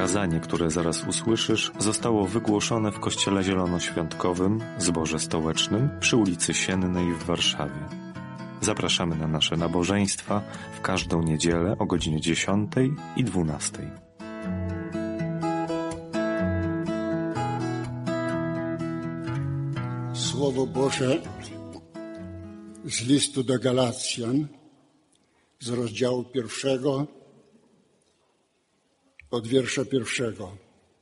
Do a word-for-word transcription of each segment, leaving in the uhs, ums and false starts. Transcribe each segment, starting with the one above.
Kazanie, które zaraz usłyszysz, zostało wygłoszone w Kościele Zielonoświątkowym, Zborze Stołecznym przy ulicy Siennej w Warszawie. Zapraszamy na nasze nabożeństwa w każdą niedzielę o godzinie dziesiątej i dwunastej. Słowo Boże z listu do Galacjan, z rozdziału pierwszego, od wiersza pierwszego.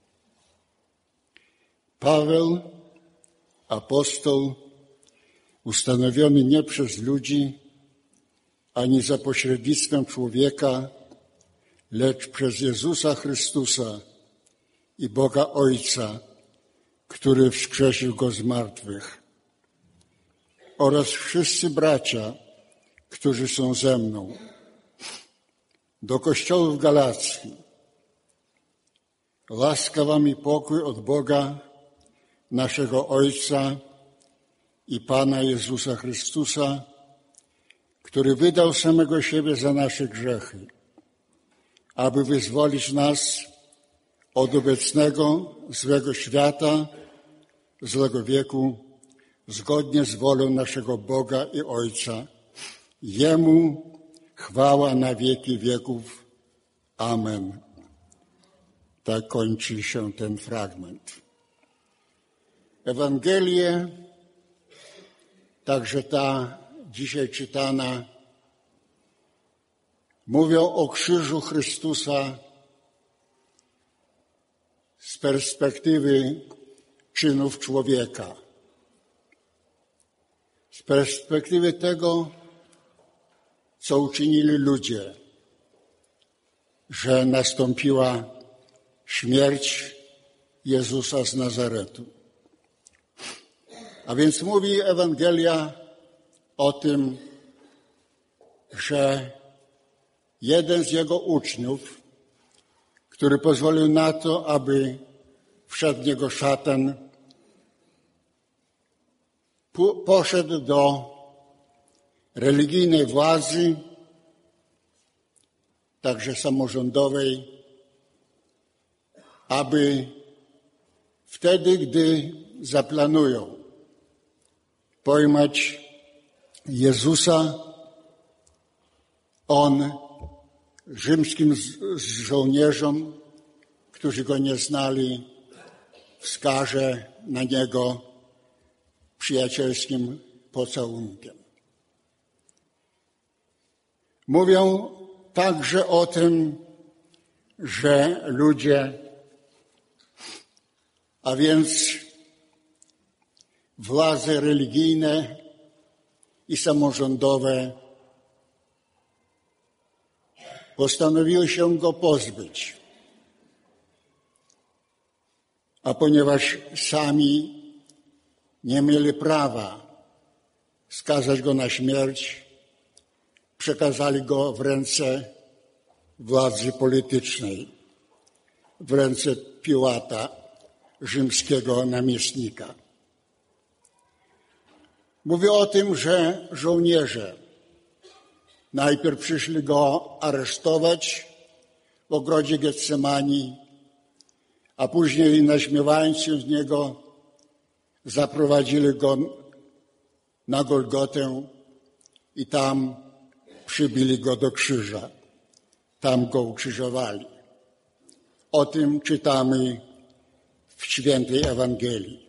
Paweł, apostoł, ustanowiony nie przez ludzi, ani za pośrednictwem człowieka, lecz przez Jezusa Chrystusa i Boga Ojca, który wskrzesił Go z martwych, oraz wszyscy bracia, którzy są ze mną, do kościołów Galacji. Łaska wam i pokój od Boga, naszego Ojca i Pana Jezusa Chrystusa, który wydał samego siebie za nasze grzechy, aby wyzwolić nas od obecnego złego świata, złego wieku, zgodnie z wolą naszego Boga i Ojca. Jemu chwała na wieki wieków. Amen. Tak kończy się ten fragment. Ewangelie, także ta dzisiaj czytana, mówią o krzyżu Chrystusa z perspektywy czynów człowieka, z perspektywy tego, co uczynili ludzie, że nastąpiła śmierć Jezusa z Nazaretu. A więc mówi Ewangelia o tym, że jeden z jego uczniów, który pozwolił na to, aby wszedł w niego szatan, poszedł do religijnej władzy, także samorządowej, aby wtedy, gdy zaplanują pojmać Jezusa, on rzymskim żołnierzom, którzy go nie znali, wskaże na niego przyjacielskim pocałunkiem. Mówią także o tym, że ludzie, a więc władze religijne i samorządowe, postanowiły się go pozbyć. A ponieważ sami nie mieli prawa skazać go na śmierć, przekazali go w ręce władzy politycznej, w ręce Piłata, rzymskiego namiestnika. Mówię o tym, że żołnierze najpierw przyszli go aresztować w ogrodzie Getsemani, a później, naśmiewając się z niego, zaprowadzili go na Golgotę i tam przybili go do krzyża. Tam go ukrzyżowali. O tym czytamy w świętej Ewangelii.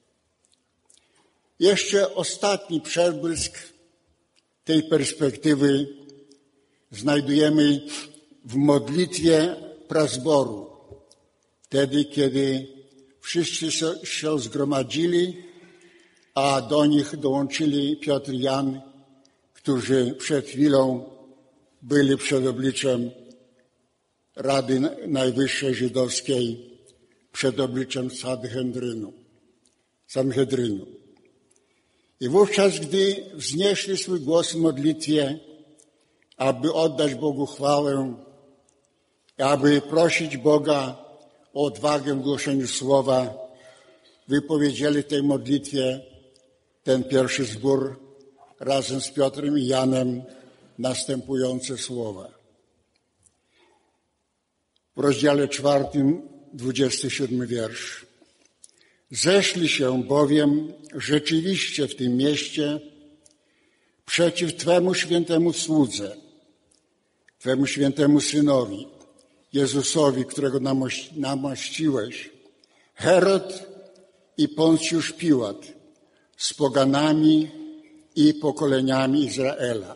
Jeszcze ostatni przebłysk tej perspektywy znajdujemy w modlitwie prazboru. Wtedy, kiedy wszyscy się zgromadzili, a do nich dołączyli Piotr i Jan, którzy przed chwilą byli przed obliczem Rady Najwyższej Żydowskiej, przed obliczem Sanhedrynu. Sanhedrynu. I wówczas, gdy wznieśli swój głos w modlitwie, aby oddać Bogu chwałę, aby prosić Boga o odwagę w głoszeniu słowa, wypowiedzieli tej modlitwie ten pierwszy zbór razem z Piotrem i Janem następujące słowa. w rozdziale czwartym, dwudziesty siódmy wiersz. Zeszli się bowiem rzeczywiście w tym mieście przeciw Twemu świętemu słudze, Twemu świętemu Synowi, Jezusowi, którego namaściłeś, Herod i Poncjusz Piłat z poganami i pokoleniami Izraela.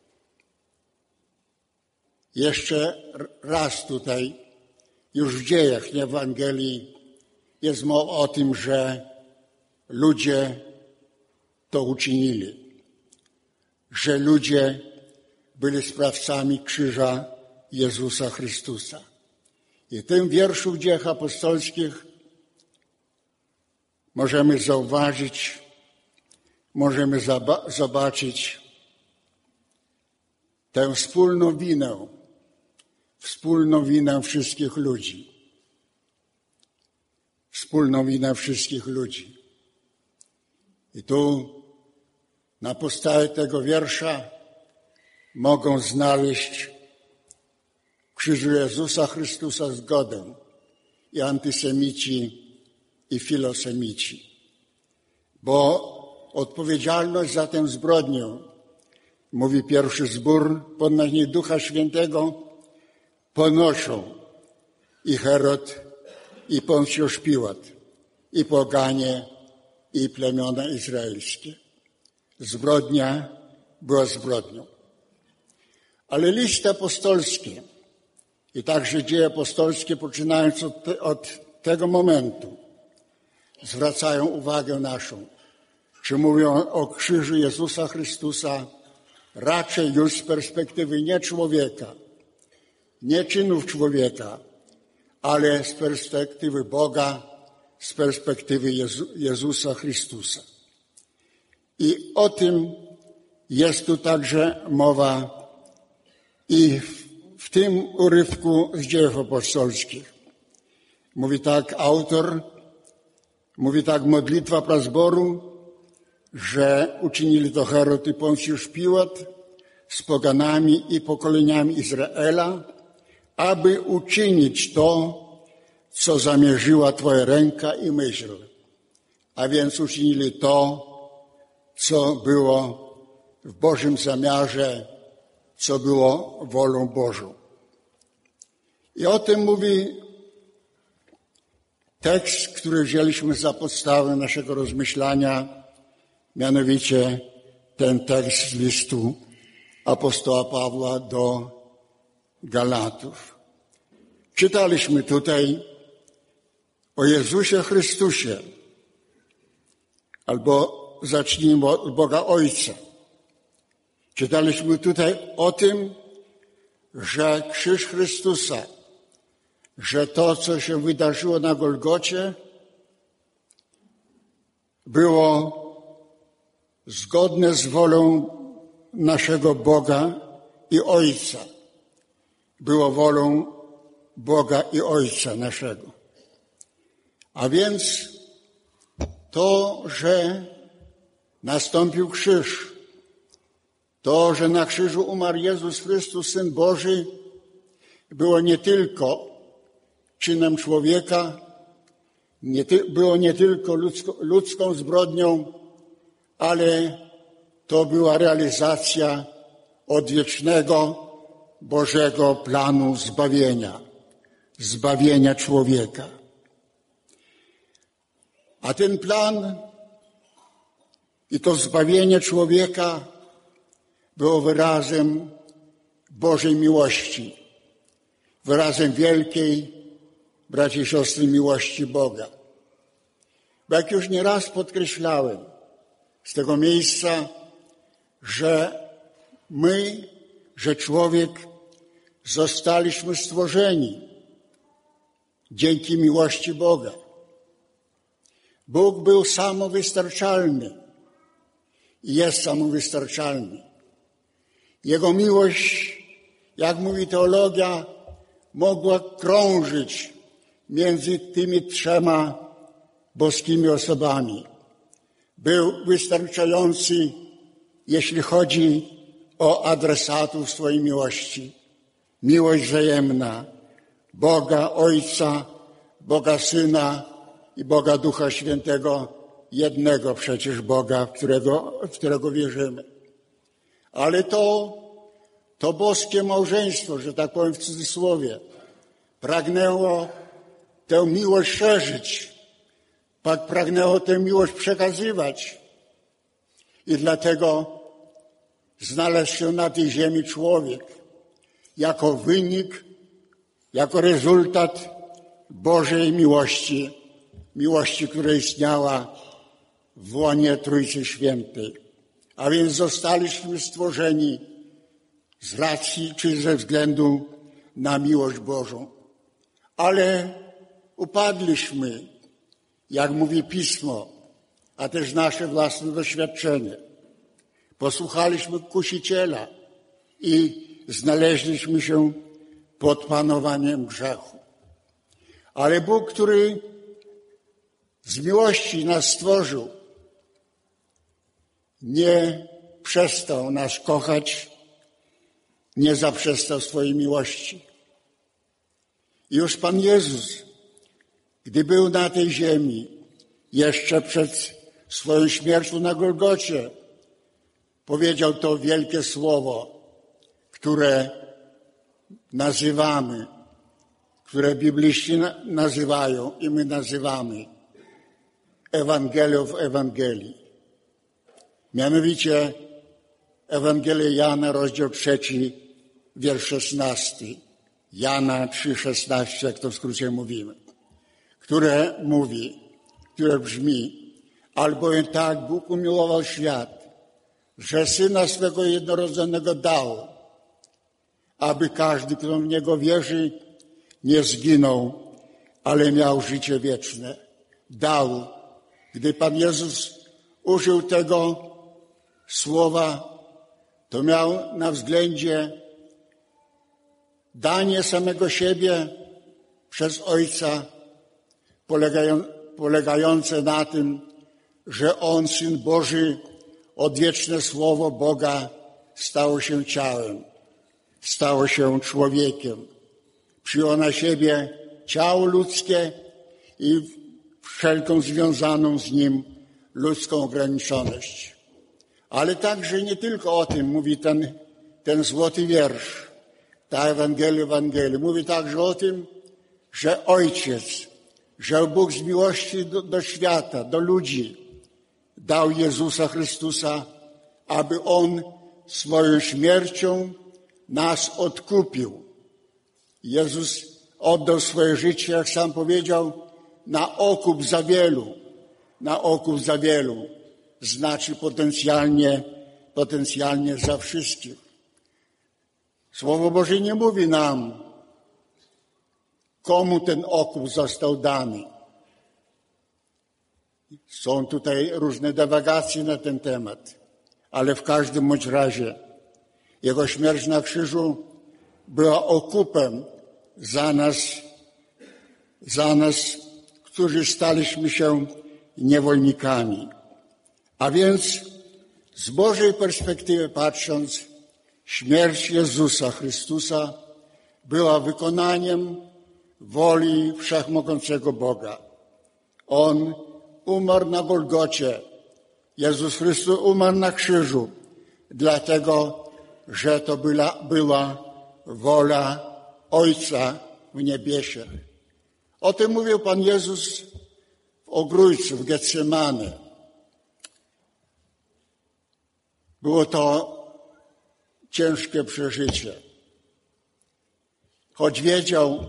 Jeszcze raz tutaj, już w dziejach, nie w Ewangelii, jest mowa o tym, że ludzie to uczynili, że ludzie byli sprawcami krzyża Jezusa Chrystusa. I w tym wierszu w Dziejach Apostolskich możemy zauważyć, możemy zobaczyć tę wspólną winę, wspólną winę wszystkich ludzi. Wspólną winę wszystkich ludzi. I tu na podstawie tego wiersza mogą znaleźć w krzyżu Jezusa Chrystusa zgodę i antysemici, i filosemici. Bo odpowiedzialność za tę zbrodnię, mówi pierwszy zbór, pod nadziei Ducha Świętego, ponoszą i Herod, i Poncjusz Piłat, i poganie, i plemiona izraelskie. Zbrodnia była zbrodnią. Ale listy apostolskie i także dzieje apostolskie, poczynając od, te, od tego momentu, zwracają uwagę naszą, czy mówią o krzyżu Jezusa Chrystusa raczej już z perspektywy nie człowieka, nie czynów człowieka, ale z perspektywy Boga, z perspektywy Jezu, Jezusa Chrystusa. I o tym jest tu także mowa i w, w tym urywku z Dziejów Apostolskich. Mówi tak autor, mówi tak modlitwa prazboru, że uczynili to Herod i Poncjusz Piłat z poganami i pokoleniami Izraela, aby uczynić to, co zamierzyła Twoja ręka i myśl. A więc uczynili to, co było w Bożym zamiarze, co było wolą Bożą. I o tym mówi tekst, który wzięliśmy za podstawę naszego rozmyślania, mianowicie ten tekst z listu apostoła Pawła do Galatów. Czytaliśmy tutaj o Jezusie Chrystusie, albo zacznijmy od Boga Ojca. Czytaliśmy tutaj o tym, że krzyż Chrystusa, że to, co się wydarzyło na Golgocie, było zgodne z wolą naszego Boga i Ojca. Było wolą Boga i Ojca naszego. A więc to, że nastąpił krzyż, to, że na krzyżu umarł Jezus Chrystus, Syn Boży, było nie tylko czynem człowieka, nie ty, było nie tylko ludzko, ludzką zbrodnią, ale to była realizacja odwiecznego Bożego planu zbawienia, zbawienia człowieka. A ten plan i to zbawienie człowieka było wyrazem Bożej miłości, wyrazem wielkiej, bracia i siostry, miłości Boga. Bo jak już nieraz podkreślałem z tego miejsca, że my, że człowiek zostaliśmy stworzeni dzięki miłości Boga. Bóg był samowystarczalny i jest samowystarczalny. Jego miłość, jak mówi teologia, mogła krążyć między tymi trzema boskimi osobami. Był wystarczający, jeśli chodzi o adresatów swojej miłości. Miłość wzajemna, Boga Ojca, Boga Syna i Boga Ducha Świętego, jednego przecież Boga, w którego, w którego wierzymy. Ale to, to boskie małżeństwo, że tak powiem w cudzysłowie, pragnęło tę miłość szerzyć, pragnęło tę miłość przekazywać. I dlatego znalazł się na tej ziemi człowiek jako wynik, jako rezultat Bożej miłości, miłości, która istniała w łonie Trójcy Świętej. A więc zostaliśmy stworzeni z racji czy ze względu na miłość Bożą. Ale upadliśmy, jak mówi Pismo, a też nasze własne doświadczenie. Posłuchaliśmy kusiciela i znaleźliśmy się pod panowaniem grzechu. Ale Bóg, który z miłości nas stworzył, nie przestał nas kochać, nie zaprzestał swojej miłości. I już Pan Jezus, gdy był na tej ziemi, jeszcze przed swoją śmiercią na Golgocie, powiedział to wielkie słowo, które nazywamy, które bibliści nazywają i my nazywamy Ewangelią w Ewangelii. Mianowicie Ewangelia Jana, rozdział trzeci, wiersz szesnasty. Jana trzy, szesnaście, jak to w skrócie mówimy. Które mówi, które brzmi: albowiem tak Bóg umiłował świat, że Syna swego jednorodzonego dał, aby każdy, kto w Niego wierzy, nie zginął, ale miał życie wieczne. Dał. Gdy Pan Jezus użył tego słowa, to miał na względzie danie samego siebie przez Ojca, polegające na tym, że On, Syn Boży, odwieczne Słowo Boga, stało się ciałem, stało się człowiekiem. Przyjął na siebie ciało ludzkie i wszelką związaną z nim ludzką ograniczoność. Ale także nie tylko o tym mówi ten, ten złoty wiersz, ta Ewangelia Ewangelii. Mówi także o tym, że Ojciec, że Bóg z miłości do, do świata, do ludzi dał Jezusa Chrystusa, aby On swoją śmiercią nas odkupił. Jezus oddał swoje życie, jak sam powiedział, na okup za wielu. Na okup za wielu. Znaczy potencjalnie, potencjalnie za wszystkich. Słowo Boże nie mówi nam, komu ten okup został dany. Są tutaj różne dywagacje na ten temat, ale w każdym bądź razie Jego śmierć na krzyżu była okupem za nas, za nas, którzy staliśmy się niewolnikami. A więc z Bożej perspektywy patrząc, śmierć Jezusa Chrystusa była wykonaniem woli wszechmogącego Boga. On umarł na Golgocie. Jezus Chrystus umarł na krzyżu, dlatego, że to była, była wola Ojca w niebiesiech. O tym mówił Pan Jezus w ogrójcu, w Getsemane. Było to ciężkie przeżycie. Choć wiedział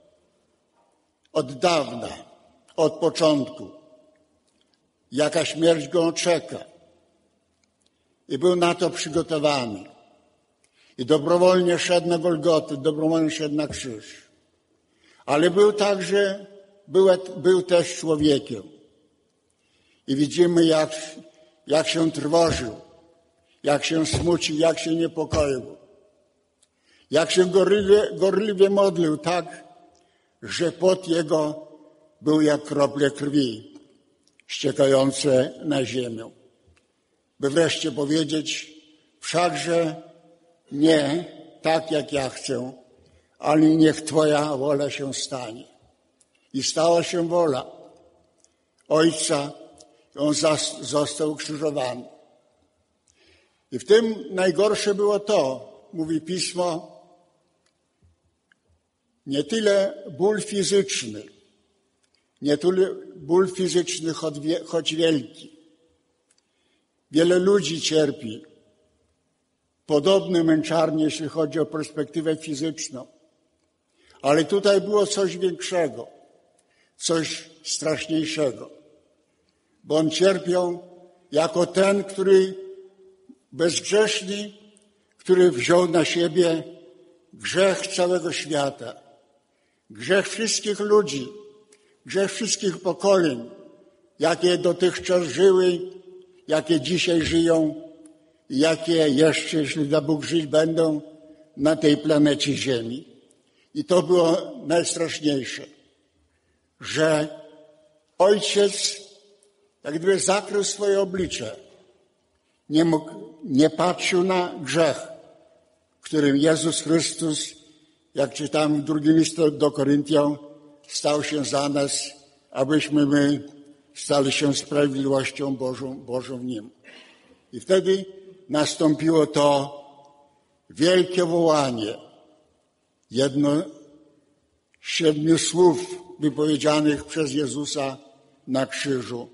od dawna, od początku, jaka śmierć go czeka. I był na to przygotowany. I dobrowolnie szedł na Golgotę, dobrowolnie szedł na krzyż. Ale był także, był, był też człowiekiem. I widzimy, jak, jak się trwożył, jak się smucił, jak się niepokoił. Jak się gorliwie, gorliwie modlił, tak, że pot jego był jak krople krwi ściekające na ziemię. By wreszcie powiedzieć, wszakże nie tak, jak ja chcę, ale niech Twoja wola się stanie. I stała się wola Ojca, i On został ukrzyżowany. I w tym najgorsze było to, mówi Pismo, nie tyle ból fizyczny, nie tyle ból fizyczny, choć wielki. Wiele ludzi cierpi podobne męczarnie, jeśli chodzi o perspektywę fizyczną. Ale tutaj było coś większego, coś straszniejszego. Bo On cierpiał jako ten, który bezgrzeszny, który wziął na siebie grzech całego świata, grzech wszystkich ludzi, grzech wszystkich pokoleń, jakie dotychczas żyły, jakie dzisiaj żyją i jakie jeszcze, jeśli da Bóg, żyć będą na tej planecie Ziemi. I to było najstraszniejsze, że Ojciec jak gdyby zakrył swoje oblicze. Nie mógł, nie patrzył na grzech, którym Jezus Chrystus, jak czytamy w drugim liście do Koryntian, stał się za nas, abyśmy my stali się sprawiedliwością Bożą, Bożą w Nim. I wtedy nastąpiło to wielkie wołanie, jedno z siedmiu słów wypowiedzianych przez Jezusa na krzyżu.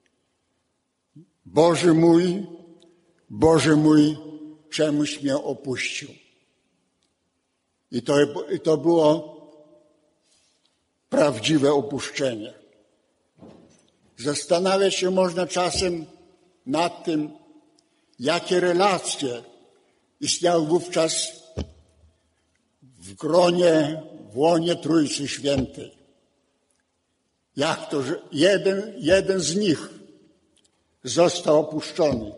Boże mój, Boże mój, czemuś mnie opuścił. I to, i to było prawdziwe opuszczenie. Zastanawiać się można czasem nad tym, jakie relacje istniały wówczas w gronie, w łonie Trójcy Świętej. Jak to, że jeden, jeden z nich został opuszczony.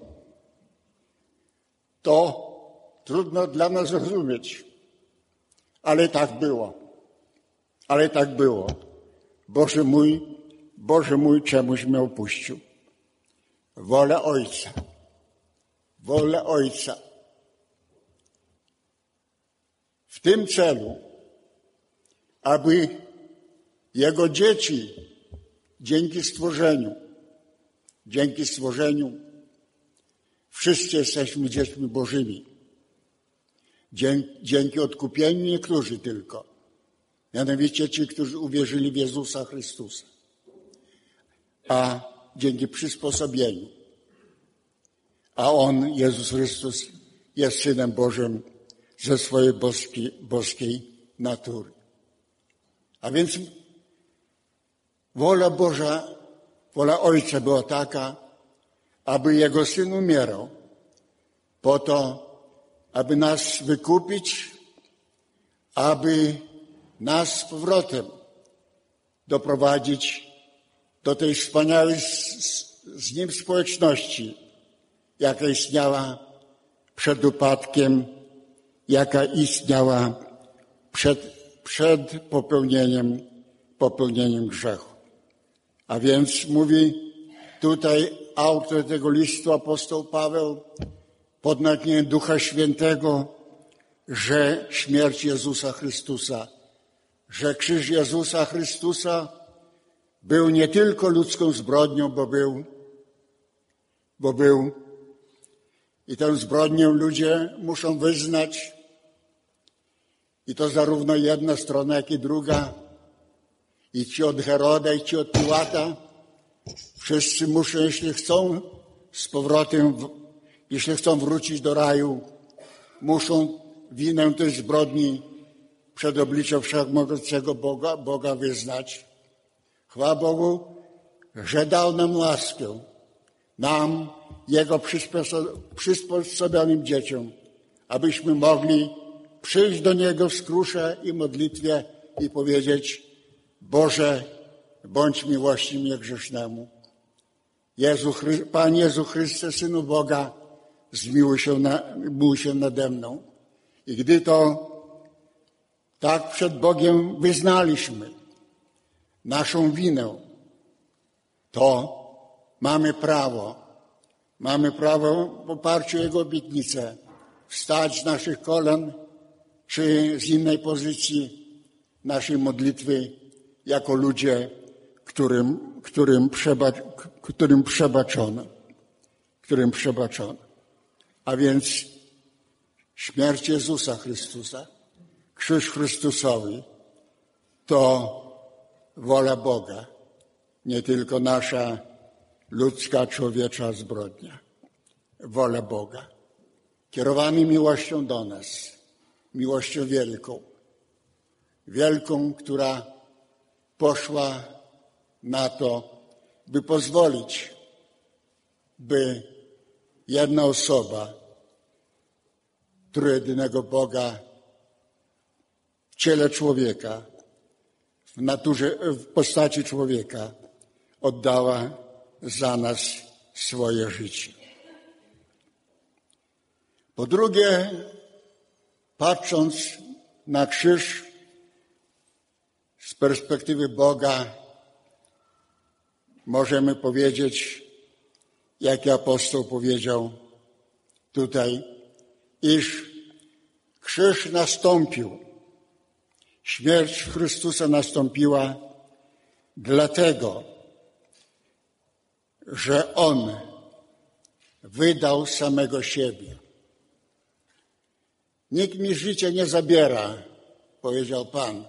To trudno dla nas zrozumieć, ale tak było. Ale tak było. Boże mój, Boże mój, czemuś mnie opuścił. Wolę Ojca. Wolę Ojca. W tym celu, aby Jego dzieci dzięki stworzeniu, dzięki stworzeniu, wszyscy jesteśmy dziećmi Bożymi. Dzięki, dzięki odkupieniu niektórzy tylko. Mianowicie ci, którzy uwierzyli w Jezusa Chrystusa. A dzięki przysposobieniu. A On, Jezus Chrystus, jest Synem Bożym ze swojej boskiej, boskiej natury. A więc wola Boża, wola Ojca była taka, aby Jego Syn umierał po to, aby nas wykupić, aby nas z powrotem doprowadzić do tej wspaniałej z, z Nim społeczności, jaka istniała przed upadkiem, jaka istniała przed, przed popełnieniem, popełnieniem grzechu. A więc mówi tutaj autor tego listu, apostoł Paweł, pod natchnieniem Ducha Świętego, że śmierć Jezusa Chrystusa, że krzyż Jezusa Chrystusa był nie tylko ludzką zbrodnią, bo był, bo był i tę zbrodnię ludzie muszą wyznać i to zarówno jedna strona, jak i druga, i ci od Heroda, i ci od Piłata, wszyscy muszą, jeśli chcą z powrotem, jeśli chcą wrócić do raju, muszą winę tej zbrodni przed obliczem wszechmogącego Boga, Boga wyznać. Chwała Bogu, że dał nam łaskę, nam, Jego przysposobionym dzieciom, abyśmy mogli przyjść do Niego w skrusze i modlitwie i powiedzieć: Boże, bądź miłości mnie grzesznemu. Jezu, Panie Jezu Chryste, Synu Boga, zmiłuj się, na, zmiłuj się nade mną. I gdy to tak przed Bogiem wyznaliśmy naszą winę, to mamy prawo, mamy prawo w oparciu o Jego obietnicę wstać z naszych kolan czy z innej pozycji naszej modlitwy jako ludzie, którym, którym, przeba, którym przebaczono, którym przebaczono. A więc śmierć Jezusa Chrystusa, krzyż Chrystusowy to wola Boga, nie tylko nasza ludzka, człowiecza zbrodnia. Wola Boga, kierowany miłością do nas, miłością wielką, wielką, która poszła na to, by pozwolić, by jedna osoba trójjedynego Boga w ciele człowieka, w naturze, w postaci człowieka oddała za nas swoje życie. Po drugie, patrząc na krzyż z perspektywy Boga, możemy powiedzieć, jak apostoł powiedział tutaj, iż krzyż nastąpił, śmierć Chrystusa nastąpiła dlatego, że On wydał samego siebie. Nikt mi życie nie zabiera, powiedział Pan.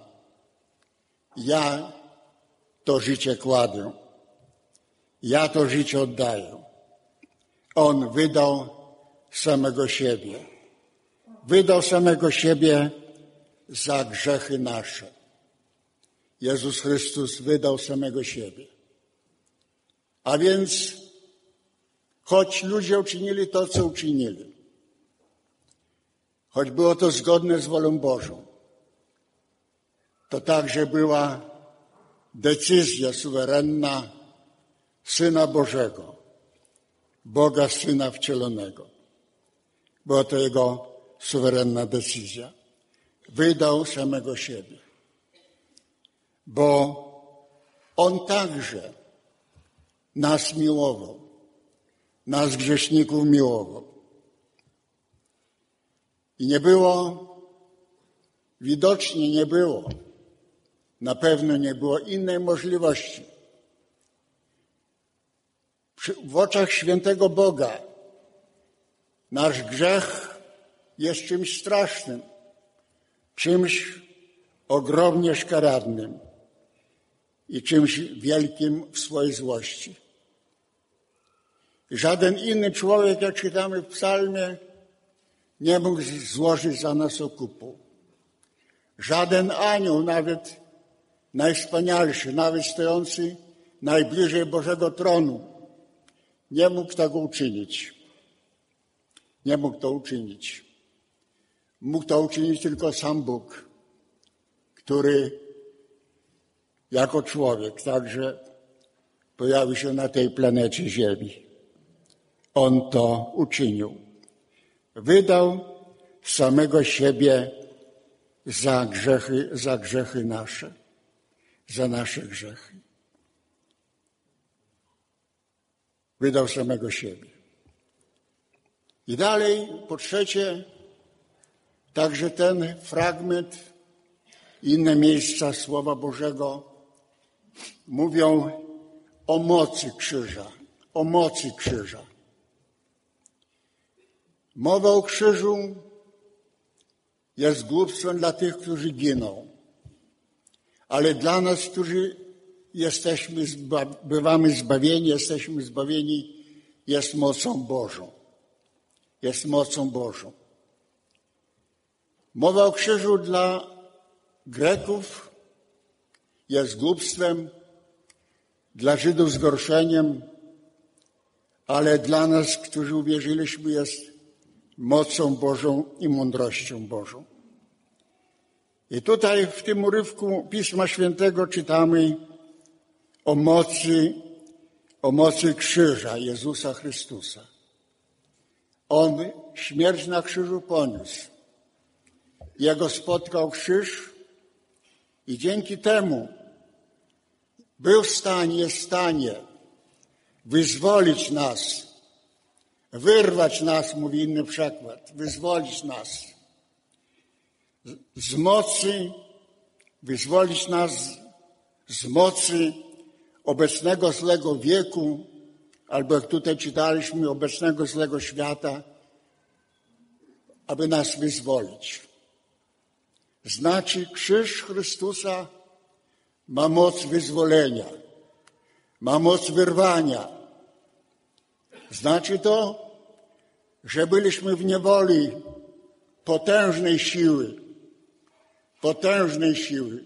Ja to życie kładę. Ja to życie oddaję. On wydał samego siebie. Wydał samego siebie za grzechy nasze. Jezus Chrystus wydał samego siebie. A więc, choć ludzie uczynili to, co uczynili, choć było to zgodne z wolą Bożą, to także była decyzja suwerenna Syna Bożego, Boga Syna wcielonego. Była to Jego suwerenna decyzja. Wydał samego siebie, bo On także nas miłował, nas grzeszników miłował. I nie było, widocznie nie było, na pewno nie było innej możliwości. W oczach świętego Boga nasz grzech jest czymś strasznym, czymś ogromnie szkaradnym i czymś wielkim w swojej złości. Żaden inny człowiek, jak czytamy w psalmie, nie mógł złożyć za nas okupu. Żaden anioł, nawet najwspanialszy, nawet stojący najbliżej Bożego tronu, nie mógł tego uczynić. Nie mógł to uczynić. Mógł to uczynić tylko sam Bóg, który jako człowiek także pojawił się na tej planecie Ziemi. On to uczynił. Wydał samego siebie za grzechy, za grzechy nasze, za nasze grzechy. Wydał samego siebie. I dalej, po trzecie, także ten fragment, inne miejsca Słowa Bożego mówią o mocy krzyża, o mocy krzyża. Mowa o krzyżu jest głupstwem dla tych, którzy giną, ale dla nas, którzy jesteśmy, bywamy zbawieni, jesteśmy zbawieni, jest mocą Bożą. Jest mocą Bożą. Mowa o krzyżu dla Greków jest głupstwem, dla Żydów zgorszeniem, ale dla nas, którzy uwierzyliśmy, jest mocą Bożą i mądrością Bożą. I tutaj w tym urywku Pisma Świętego czytamy o mocy, o mocy krzyża Jezusa Chrystusa. On śmierć na krzyżu poniósł. Jego spotkał krzyż i dzięki temu był w stanie, jest w stanie wyzwolić nas, wyrwać nas, mówi inny przekład, wyzwolić nas z mocy, wyzwolić nas z mocy obecnego złego wieku, albo jak tutaj czytaliśmy, obecnego złego świata, aby nas wyzwolić. Znaczy, krzyż Chrystusa ma moc wyzwolenia, ma moc wyrwania. Znaczy to, że byliśmy w niewoli potężnej siły, potężnej siły.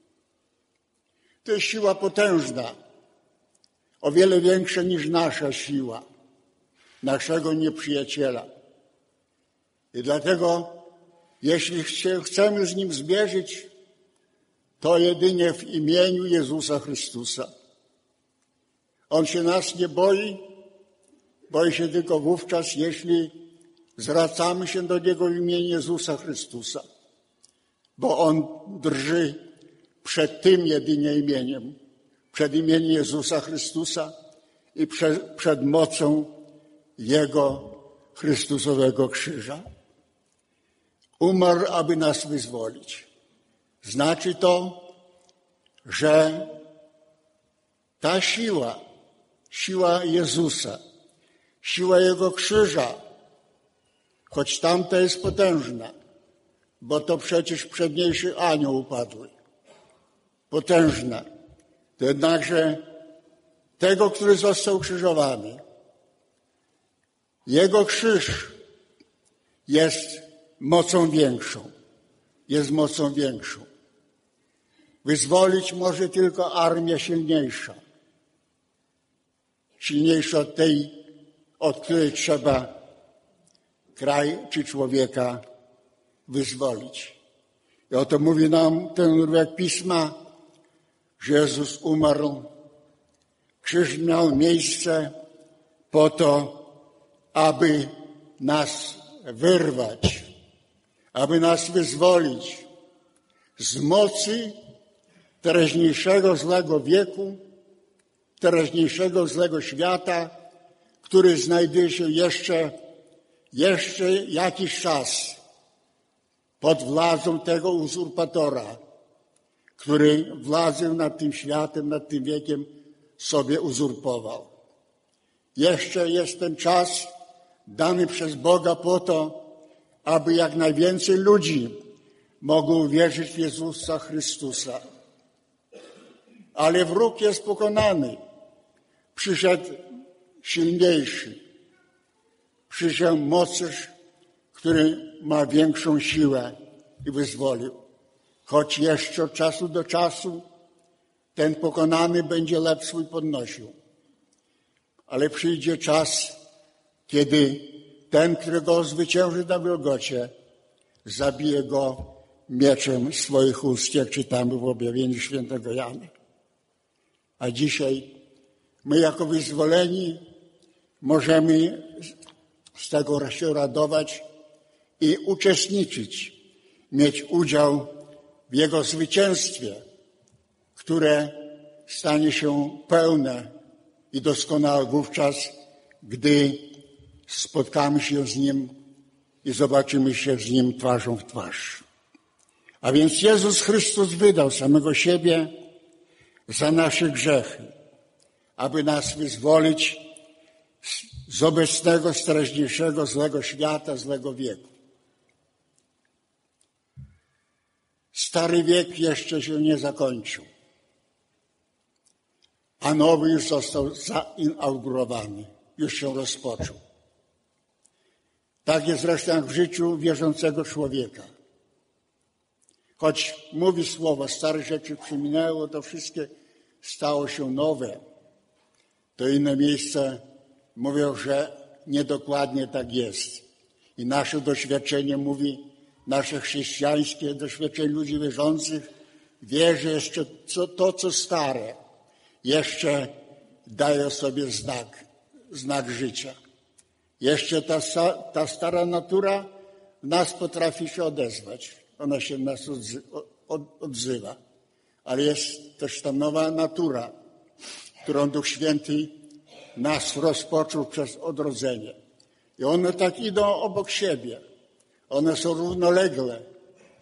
To jest siła potężna, o wiele większa niż nasza siła, naszego nieprzyjaciela. I dlatego, jeśli się chcemy z Nim zmierzyć, to jedynie w imieniu Jezusa Chrystusa. On się nas nie boi, boi się tylko wówczas, jeśli zwracamy się do Niego w imieniu Jezusa Chrystusa, bo On drży przed tym jedynie imieniem, przed imieniem Jezusa Chrystusa i przed, przed mocą Jego Chrystusowego krzyża. Umarł, aby nas wyzwolić. Znaczy to, że ta siła, siła Jezusa, siła Jego krzyża, choć tamta jest potężna, bo to przecież przedniejszy anioł upadły, potężna, to jednakże tego, który został ukrzyżowany, Jego krzyż jest mocą większą, jest mocą większą. Wyzwolić może tylko armia silniejsza, silniejsza od tej, od której trzeba kraj czy człowieka wyzwolić. I oto mówi nam ten urywek Pisma, że Jezus umarł, krzyż miał miejsce po to, aby nas wyrwać, aby nas wyzwolić z mocy teraźniejszego złego wieku, teraźniejszego złego świata, który znajduje się jeszcze, jeszcze jakiś czas pod władzą tego uzurpatora, który władzę nad tym światem, nad tym wiekiem sobie uzurpował. Jeszcze jest ten czas dany przez Boga po to, aby jak najwięcej ludzi mogło uwierzyć w Jezusa Chrystusa. Ale wróg jest pokonany. Przyszedł silniejszy. Przyszedł mocarz, który ma większą siłę i wyzwolił. Choć jeszcze od czasu do czasu ten pokonany będzie lep swój podnosił. Ale przyjdzie czas, kiedy ten, który go zwycięży na Golgocie, zabije go mieczem swoich ust, jak czytamy w objawieniu świętego Jana. A dzisiaj my jako wyzwoleni możemy z tego się radować i uczestniczyć, mieć udział w Jego zwycięstwie, które stanie się pełne i doskonałe wówczas, gdy spotkamy się z Nim i zobaczymy się z Nim twarzą w twarz. A więc Jezus Chrystus wydał samego siebie za nasze grzechy, aby nas wyzwolić z obecnego, z teraźniejszego złego świata, złego wieku. Stary wiek jeszcze się nie zakończył, a nowy już został zainaugurowany, już się rozpoczął. Tak jest zresztą jak w życiu wierzącego człowieka. Choć mówi słowo, stare rzeczy przeminęło, to wszystkie stało się nowe. To inne miejsca mówią, że niedokładnie tak jest. I nasze doświadczenie mówi, nasze chrześcijańskie doświadczenie ludzi wierzących wie, że jeszcze co, to, co stare, jeszcze daje sobie znak, znak życia. Jeszcze ta, ta stara natura w nas potrafi się odezwać. Ona się w nas odzywa. Ale jest też ta nowa natura, którą Duch Święty nas rozpoczął przez odrodzenie. I one tak idą obok siebie. One są równolegle.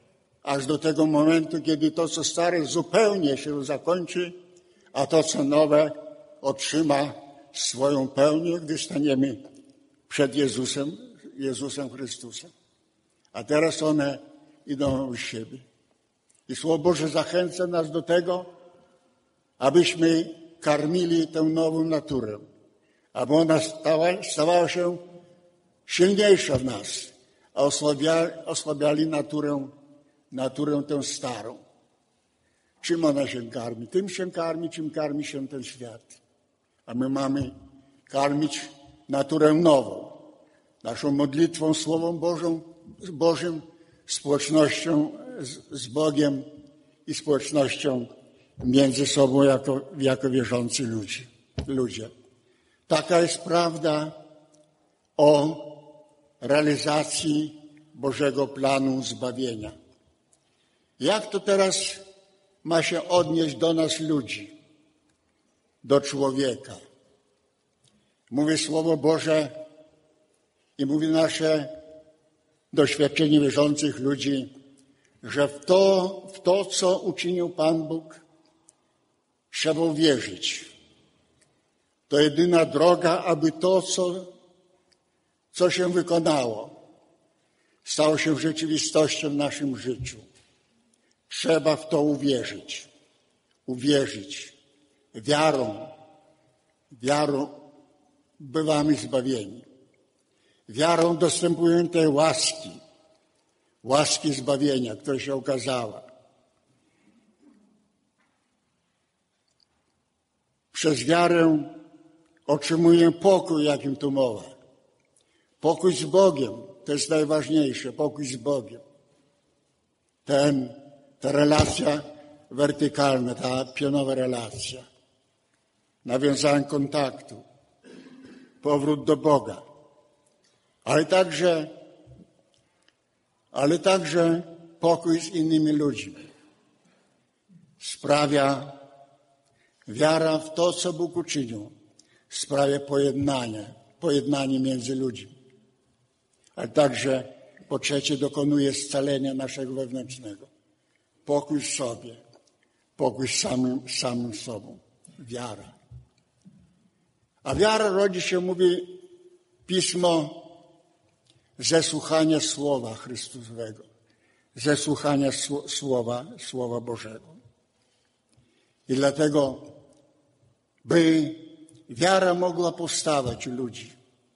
aż do tego momentu, kiedy to, co stare, zupełnie się zakończy, a to, co nowe, otrzyma swoją pełnię, gdy staniemy przed Jezusem, Jezusem Chrystusem. A teraz one idą w siebie. I Słowo Boże zachęca nas do tego, abyśmy karmili tę nową naturę, aby ona stała, stawała się silniejsza w nas, a osłabiali, osłabiali naturę, naturę tę starą. Czym ona się karmi? Tym się karmi, czym karmi się ten świat. A my mamy karmić naturę nową, naszą modlitwą, Słowem Bożą, Bożym, społecznością z, z Bogiem i społecznością między sobą jako, jako wierzący ludzi, ludzie. Taka jest prawda o realizacji Bożego planu zbawienia. Jak to teraz ma się odnieść do nas ludzi, do człowieka? Mówi Słowo Boże i mówi nasze doświadczenie wierzących ludzi, że w to, w to, co uczynił Pan Bóg, trzeba uwierzyć. To jedyna droga, aby to, co, co się wykonało, stało się rzeczywistością w naszym życiu. Trzeba w to uwierzyć. Uwierzyć. Wiarą. Wiarą bywamy zbawieni. Wiarą dostępujemy tej łaski. Łaski zbawienia, która się okazała. Przez wiarę otrzymujemy pokój, jakim tu mowa. Pokój z Bogiem, to jest najważniejsze, pokój z Bogiem. Ten, ta relacja wertykalna, ta pionowa relacja. Nawiązanie kontaktu, powrót do Boga. Ale także, ale także pokój z innymi ludźmi. Sprawia wiara w to, co Bóg uczynił, sprawia pojednanie, pojednanie między ludźmi. Ale także, po trzecie, dokonuje scalenia naszego wewnętrznego. Pokój w sobie, pokój z samym, samym sobą. Wiara. A wiara rodzi się, mówi Pismo, ze słuchania Słowa Chrystusowego, ze słuchania Słowa, Słowa Bożego. I dlatego, by wiara mogła powstawać u ludzi,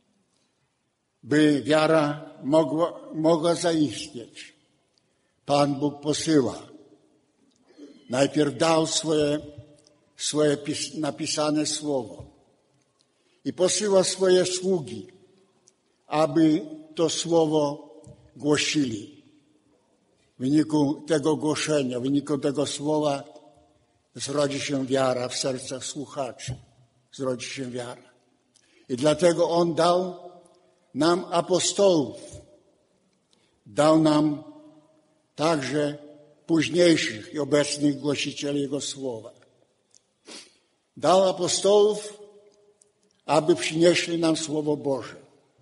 by wiara mogła, mogła zaistnieć, Pan Bóg posyła. Najpierw dał swoje, swoje pis, napisane Słowo i posyła swoje sługi, aby to Słowo głosili. W wyniku tego głoszenia, w wyniku tego Słowa zrodzi się wiara w sercach słuchaczy. Zrodzi się wiara. I dlatego On dał nam apostołów. Dał nam także późniejszych i obecnych głosicieli Jego Słowa. Dał apostołów, aby przynieśli nam Słowo Boże.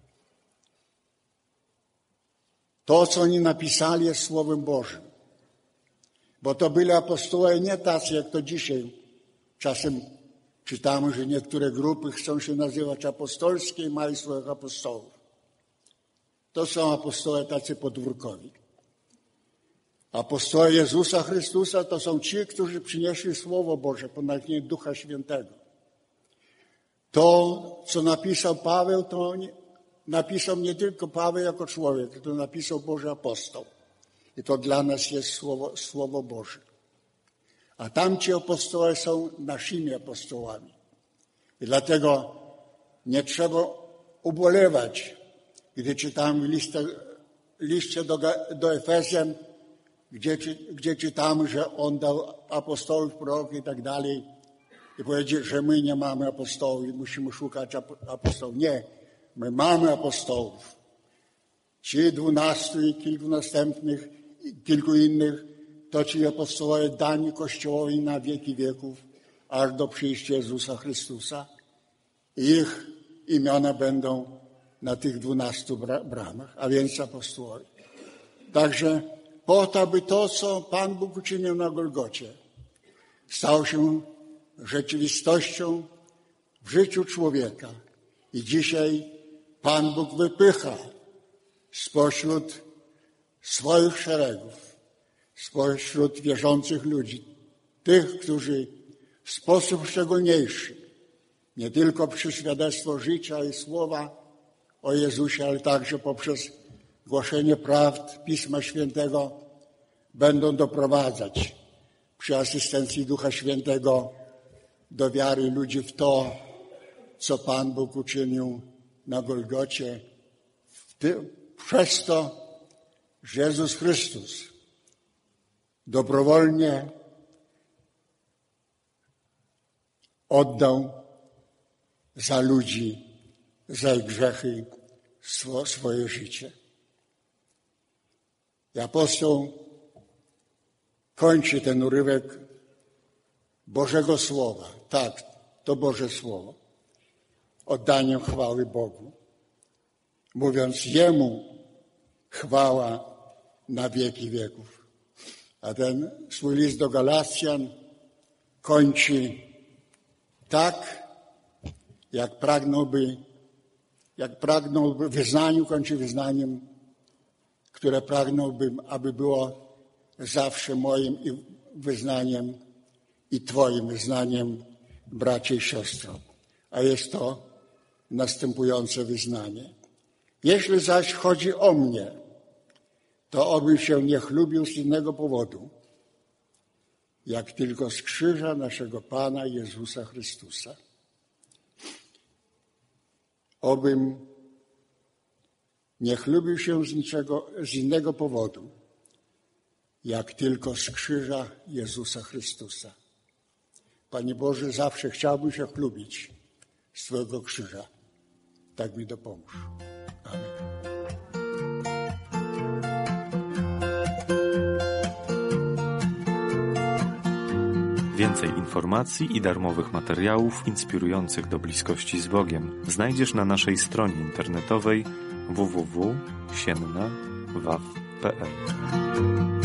To, co oni napisali, jest Słowem Bożym. Bo to byli apostołowie nie tacy, jak to dzisiaj. Czasem czytamy, że niektóre grupy chcą się nazywać apostolskie i mają swoich apostołów. To są apostołowie tacy podwórkowi. Apostołowie Jezusa Chrystusa to są ci, którzy przynieśli Słowo Boże po natchnieniu Ducha Świętego. To, co napisał Paweł, to nie, napisał nie tylko Paweł jako człowiek, to napisał Boży apostoł. I to dla nas jest Słowo, Słowo Boże. A tamci apostołowie są naszymi apostołami. I dlatego nie trzeba ubolewać, gdy czytamy listę, liście do, do Efezjan, gdzie, gdzie czytamy, że On dał apostołów, proroków i tak dalej. I powiedzieć, że my nie mamy apostołów i musimy szukać apostołów. Nie, my mamy apostołów. Ci dwunastu i kilku następnych, i kilku innych, to ci apostołowie dani Kościołowi na wieki wieków, aż do przyjścia Jezusa Chrystusa. I ich imiona będą na tych dwunastu bramach, a więc apostołowie. Także po to, aby to, co Pan Bóg uczynił na Golgocie, stało się rzeczywistością w życiu człowieka. I dzisiaj Pan Bóg wypycha spośród swoich szeregów, spośród wierzących ludzi, tych, którzy w sposób szczególniejszy, nie tylko przez świadectwo życia i słowa o Jezusie, ale także poprzez głoszenie prawd Pisma Świętego, będą doprowadzać przy asystencji Ducha Świętego do wiary ludzi w to, co Pan Bóg uczynił na Golgocie, przez to, że Jezus Chrystus dobrowolnie oddał za ludzi, za ich grzechy swo, swoje życie. I apostoł kończy ten urywek Bożego Słowa. Tak, to Boże Słowo. Oddaniem chwały Bogu. Mówiąc, Jemu chwała na wieki wieków. A ten swój list do Galacjan kończy tak, jak pragnąłby, jak pragnąłby wyznaniu, kończy wyznaniem, które pragnąłbym, aby było zawsze moim wyznaniem i Twoim wyznaniem, bracie i siostro. A jest to następujące wyznanie. Jeśli zaś chodzi o mnie, to obym się nie chlubił z innego powodu, jak tylko z krzyża naszego Pana Jezusa Chrystusa. Obym nie chlubił się z niczego, z innego powodu, jak tylko z krzyża Jezusa Chrystusa. Panie Boże, zawsze chciałbym się chlubić z Twojego krzyża. Tak mi dopomóż. Amen. Więcej informacji i darmowych materiałów inspirujących do bliskości z Bogiem znajdziesz na naszej stronie internetowej w w w kropka sienna kropka w a w kropka p l.